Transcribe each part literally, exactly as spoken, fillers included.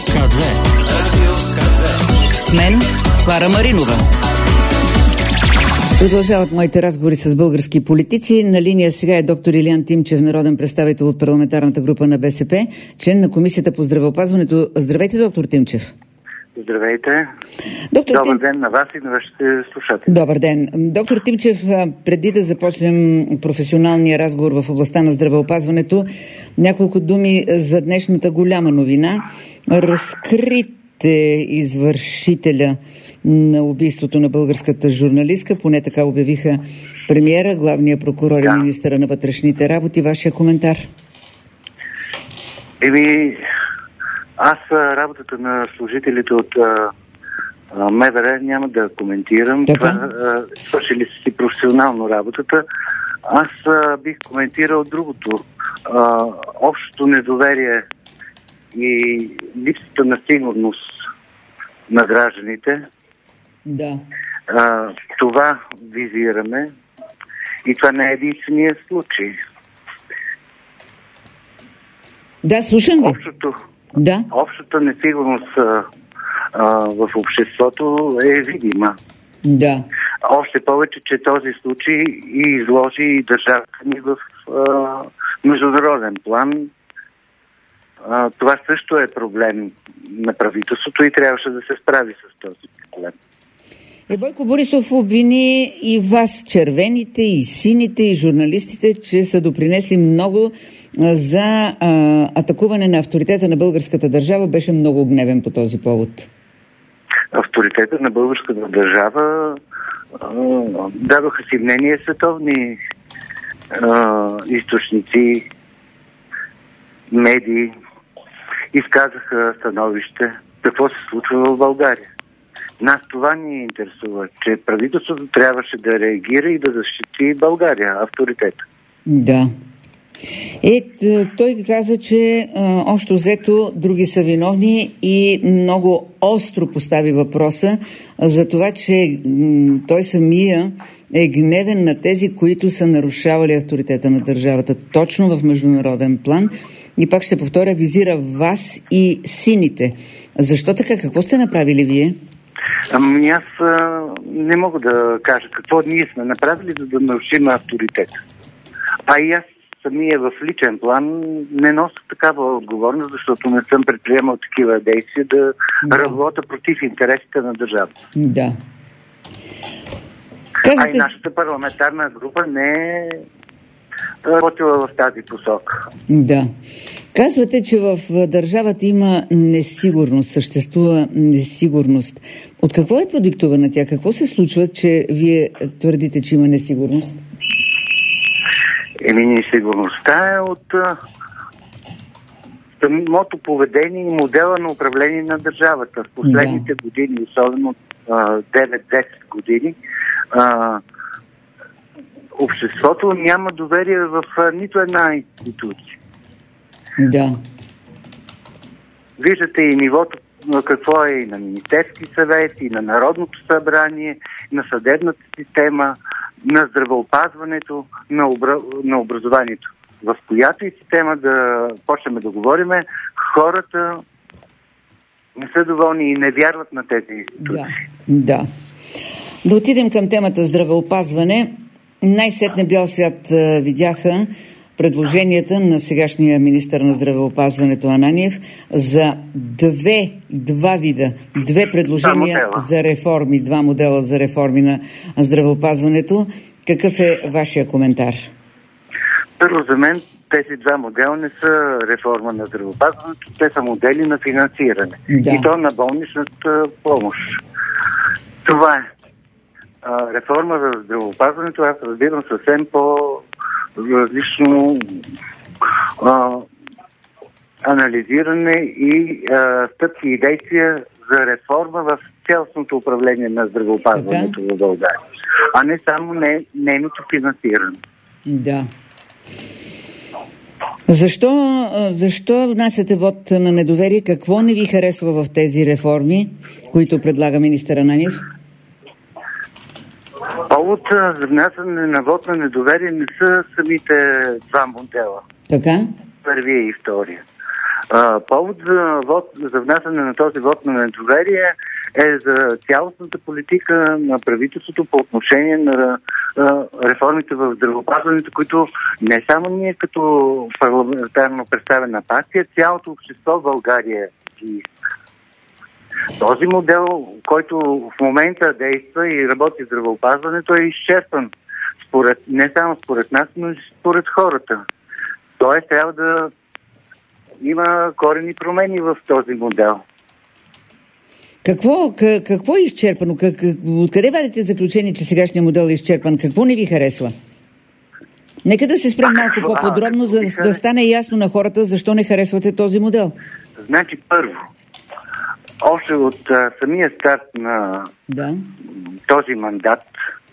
две. С мен Клара Маринова. Продължават моите разговори с български политици. На линия сега е доктор Илиян Тимчев, народен представител от парламентарната група на БСП, член на Комисията по здравеопазването. Здравейте, доктор Тимчев. Здравейте. Доктор Добър Тим... ден на вас и на вашите слушатели. Добър ден. Доктор Тимчев, преди да започнем професионалния разговор в областта на здравеопазването, няколко думи за днешната голяма новина. Разкрите извършителя на убийството на българската журналистка, поне така обявиха премиера, главния прокурор да. и министъра на вътрешните работи. Вашия коментар? Еми, аз работата на служителите от МВР няма да коментирам. Това, свършили си професионално работата. Аз а, бих коментирал другото. А, общото недоверие и липсата на сигурност на гражданите. Да. А, това визираме и това не е единствения случай. Да, слушам ви. Общото, да. общата несигурност а, а, в обществото е видима. Да. Още повече, че този случай и изложи и държавата ни в а, международен план. А, това също е проблем на правителството и трябваше да се справи с този проблем. Е, Бойко Борисов обвини и вас, червените, и сините, и журналистите, че са допринесли много за а, атакуване на авторитета на българската държава. Беше много гневен по този повод. Авторитета на българската държава а, дадоха си мнение световни а, източници, медии, изказаха становище какво се случва в България. Нас това ни интересува, че правителството трябваше да реагира и да защити България, авторитета. Да. Е, той каза, че а, общо взето други са виновни и много остро постави въпроса за това, че м, той самия е гневен на тези, които са нарушавали авторитета на държавата точно в международен план. И пак ще повторя, визира вас и сините. Защо така? Какво сте направили вие? Ами аз а, не мога да кажа какво ние сме направили, за да нарушим авторитет. А и аз самия в личен план не нося такава отговорност, защото не съм предприемал такива действия да, да. работя против интересите на държавата. Да. Казвате... А и нашата парламентарна група не е работила в тази посока. Да. Казвате, че в държавата има несигурност, съществува несигурност. От какво е продиктувана тя? Какво се случва, че вие твърдите, че има несигурност? Еми, несигурността е от а, самото поведение и модела на управление на държавата. В последните да. години, особено девет-десет години, а, обществото няма доверие в а, нито една институция. Да. Виждате и нивото, какво е и на Министерски съвет, и на Народното събрание, на съдебната система, на здравеопазването, на, обра... на образованието. В която и система да почнем да говориме, хората не са доволни и не вярват на тези институции. Да, да. Да отидем към темата здравеопазване. Най-сетне бял свят видяха предложенията на сегашния министър на здравеопазването Ананиев за две, два вида, две предложения за реформи, два модела за реформи на здравеопазването. Какъв е вашия коментар? Първо, за мен тези два модела не са реформа на здравеопазването, те са модели на финансиране. Да. И то на болничната помощ. Това е. А, реформа за здравеопазването аз разбирам съвсем по различно а, анализиране и а, стъпки и действия за реформа в цялостното управление на здравеопазването в България, а не само не, нейното финансиране. Да. Защо, защо внасяте вод на недоверие? Какво не ви харесва в тези реформи, които предлага министър Ананиев? Повод за внасяне на вод на недоверие не са самите два модела. Така? Първия и втория. А, повод за, вод, за внасяне на този вод на недоверие е за цялостната политика на правителството по отношение на а, реформите в здравеопазването, които не само ние като парламентарно представена партия, цялото общество в България ги. Този модел, който в момента действа и работи в здравеопазването, е изчерпан. Според, не само според нас, но и според хората. Тоест трябва да има корени промени в този модел. Какво, какво е изчерпано? Как, откъде вадите заключение, че сегашният модел е изчерпан? Какво не ви харесва? Нека да се спрем малко по-подробно, за да стане ясно на хората защо не харесвате този модел. Значи първо, още от а, самия старт на да. този мандат,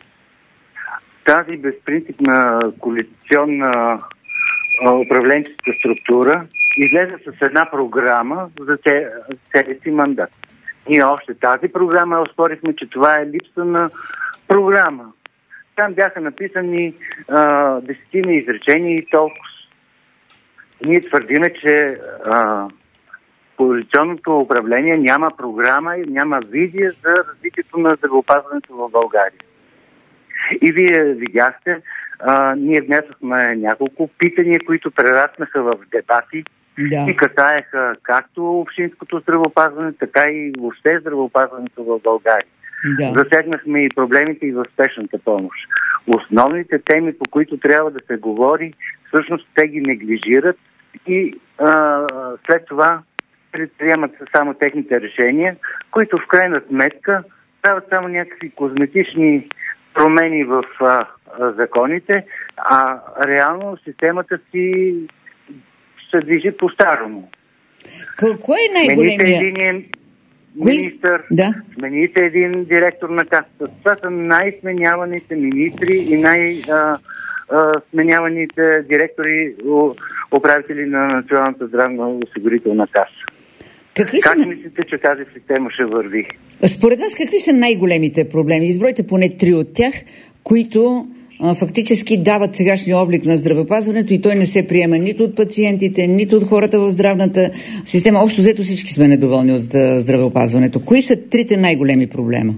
тази безпринципна коалиционна а, управленческа структура излезе с една програма за целия си мандат. Ние още тази програма оспорихме, че това е липса на програма. Там бяха написани а, десетина изречения и толкова. Ние твърдиме, че а, коалиционното управление няма програма и няма визия за развитието на здравеопазването в България. И вие видяхте, а, ние внесохме няколко питания, които прераснаха в дебати да. И касаеха както общинското здравеопазване, така и въобще здравеопазването в България. Да. Засегнахме и проблемите и в спешната помощ. Основните теми, по които трябва да се говори, всъщност те ги неглижират и а, след това предприемат само техните решения, които в крайна сметка правят само някакви козметични промени в а, а, законите, а реално системата си се движи по-старому. Кой е най-големия? Смените един министър, да. смените един директор на касата. Това са най-сменяваните министри и най-сменяваните директори, управители на Националната здравноосигурителна каса. Какви как са... мислите, че тази система ще върви? Според вас, какви са най-големите проблеми? Избройте поне три от тях, които а, фактически дават сегашния облик на здравеопазването и той не се приема нито от пациентите, нито от хората в здравната система. Общо взето всички сме недоволни от здравеопазването. Кои са трите най-големи проблема?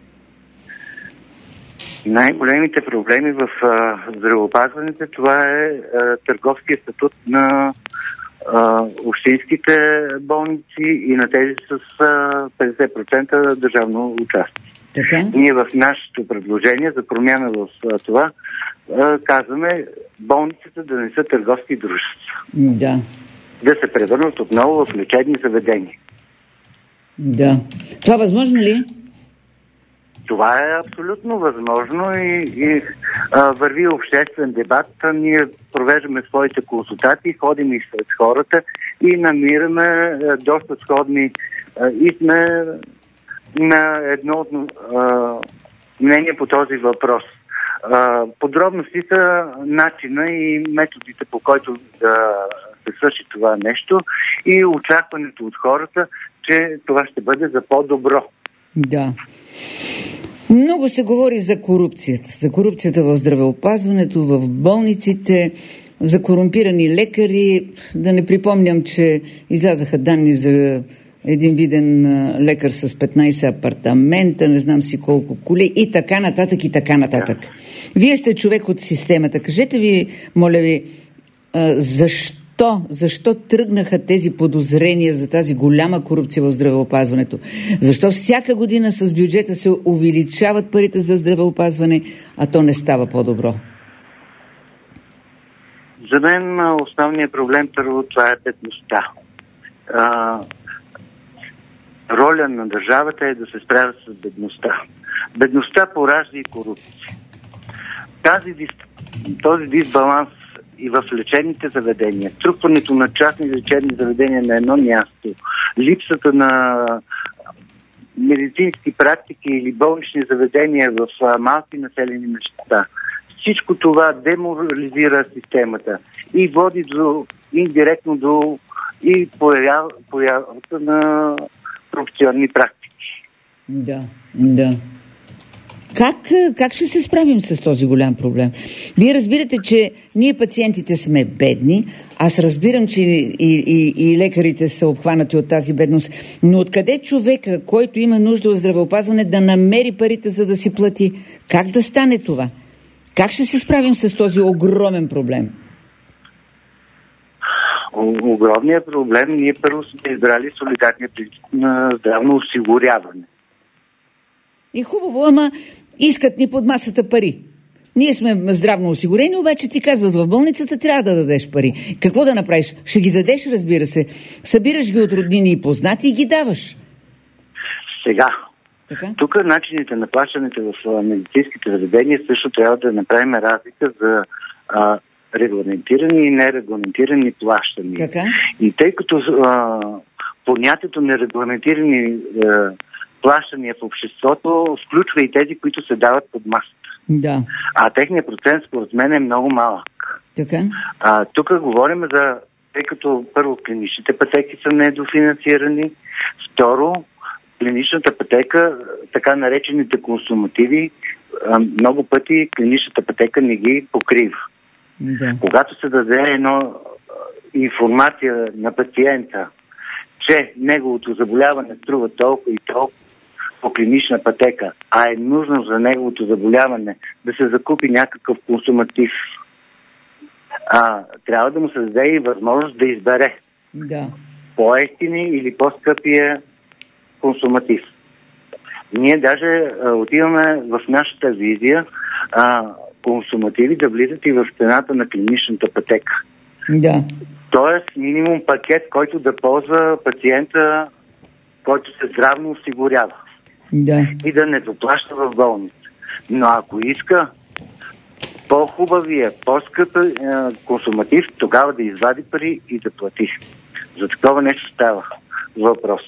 Най-големите проблеми в а, здравеопазването, това е а, търговския статут на а, общинските болници и на тези с а, петдесет процента държавно участие. Така? Ние в нашето предложение за промяна в а, това а, казваме болниците да не са търговски дружества. Да. Да се превърнат отново в лечебни заведения. Да. Това възможно ли? Това е абсолютно възможно и, и а, върви обществен дебат. Ние провеждаме своите консултации, ходим и сред хората и намираме а, доста сходни а, и сме на едно а, мнение по този въпрос. А, подробности са начина и методите, по който да се свърши това нещо и очакването от хората, че това ще бъде за по-добро. Да. Много се говори за корупцията. За корупцията в здравеопазването, в болниците, за корумпирани лекари. Да не припомням, че излязаха данни за един виден лекар с петнайсет апартамента, не знам си колко коли и така нататък и така нататък. Вие сте човек от системата. Кажете ви, моля ви, защо Защо тръгнаха тези подозрения за тази голяма корупция в здравеопазването? Защо всяка година с бюджета се увеличават парите за здравеопазване, а то не става по-добро? За мен основният проблем първо това е бедността. А, роля на държавата е да се справя с бедността. Бедността поражда и корупция. Тази, този дисбаланс и в лечебните заведения, трупването на частни лечебни заведения на едно място, липсата на медицински практики или болнични заведения в малки населени места. Всичко това деморализира системата и води до, индиректно до и появата на корупционни практики. Да, да. Как, как ще се справим с този голям проблем? Вие разбирате, че ние пациентите сме бедни. Аз разбирам, че и, и, и лекарите са обхванати от тази бедност. Но откъде човека, който има нужда от здравеопазване, да намери парите, за да си плати? Как да стане това? Как ще се справим с този огромен проблем? Огромният проблем, ние първо сме избрали солидарния принцип на здравно осигуряване. И хубаво, ама искат ни под масата пари. Ние сме здравно осигурени, обаче ти казват, в болницата трябва да дадеш пари. Какво да направиш? Ще ги дадеш, разбира се. Събираш ги от роднини и познати и ги даваш. Сега. Така? Тук начините на плащането в медицинските заведения също трябва да направим разлика за а, регламентирани и нерегламентирани плащания. Така? И тъй като а, понятието нерегламентирани а, плащания в обществото включва и тези, които се дават под масата. Да. А техният процент според мен е много малък. Така? А, тук говорим за, тъй като първо клиничните пътеки са недофинансирани, второ клиничната пътека, така наречените консумативи, а, много пъти клиничната пътека не ги покрива. Да. Когато се даде едно информация на пациента, че неговото заболяване струва толкова и толкова по клинична пътека, а е нужно за неговото заболяване да се закупи някакъв консуматив, а, трябва да му се даде и възможност да избере Да. по-евтини или по-скъпия консуматив. Ние даже а, отиваме в нашата визия а, консумативи да влизат и в цената на клиничната пътека. Да. Тоест минимум пакет, който да ползва пациента, който се здравно осигурява. Да. И да не доплаща в болница. Но ако иска по-хубавия, по-скъп е, консуматив, тогава да извади пари и да плати. За такова нещо става въпрос.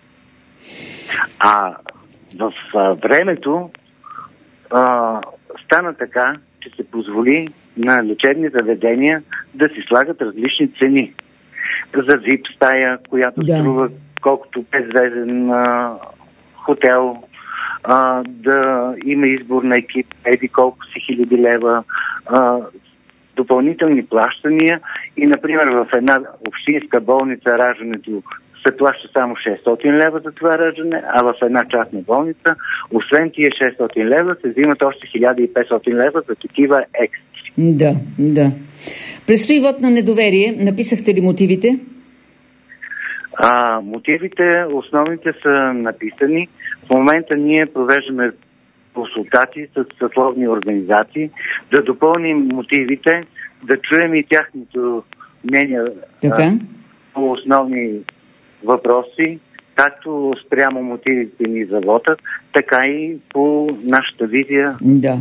А в а, времето а, стана така, че се позволи на лечебни заведения да си слагат различни цени. За вип стая, която да. струва колкото петзвезден хотел, а, да има избор на екип, еди колко си хиляди лева, а, допълнителни плащания и, например, в една общинска болница раждането се плаща само шестстотин лева за това раждане, а в една частна болница, освен тия шестстотин лева, се взимат още хиляда и петстотин лева за такива екстри. Да, да. Предстои вод на недоверие. Написахте ли мотивите? А, мотивите, основните са написани. В момента ние провеждаме консултации с съсловни организации, да допълним мотивите, да чуем и тяхното мнение а, по основни въпроси, както спрямо мотивите ни за вота, така и по нашата визия да.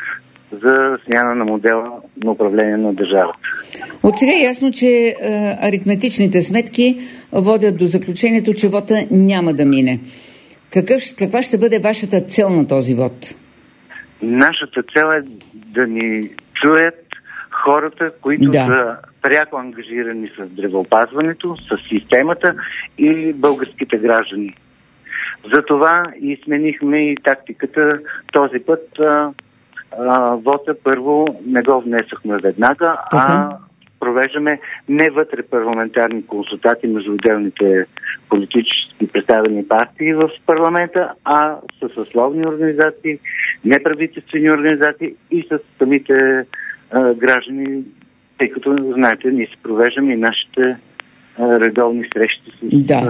за смяна на модела на управление на държавата. От сега е ясно, че е, аритметичните сметки водят до заключението, че вота няма да мине. Какъв, каква ще бъде вашата цел на този вод? Нашата цел е да ни чуят хората, които да. са пряко ангажирани с здравеопазването, с системата и българските граждани. Затова и сменихме и тактиката. Този път а, а, вота първо не го внесохме веднага, така? а провеждаме не вътре парламентарни консултации между отделните политически представени партии в парламента, а с съсловни организации, неправителствени организации и с самите а, граждани, тъй като, знаете, ние се провеждаме и нашите а, редовни срещи с, да.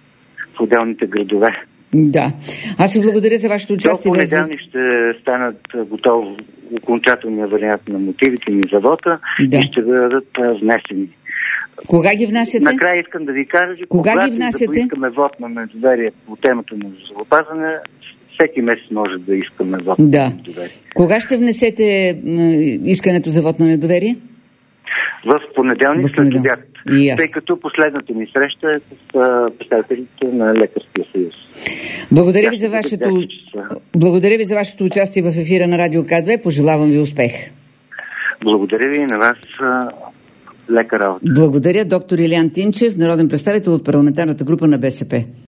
в отделните градове. Да. Аз ви благодаря за вашето участие. До понеделник ще станат готов окончателния вариант на мотивите ни за вота да. и ще бъдат внесени. Кога ги внасяте? Накрая искам да ви кажа, че кога когато ги внасяте? да поискаме вод на недоверие по темата на здравеопазване, всеки месец може да искаме вод да. на недоверие. Кога ще внесете искането за вод на недоверие? В понеделник след обяд. Тъй като последната ми среща е с а, представителите на Лекарския съюз. Благодаря ви, за вашето... Благодаря ви за вашето участие в ефира на Радио К две. Пожелавам ви успех. Благодаря ви и на вас, лека работа. Благодаря, доктор Илиян Тимчев, народен представител от парламентарната група на БСП.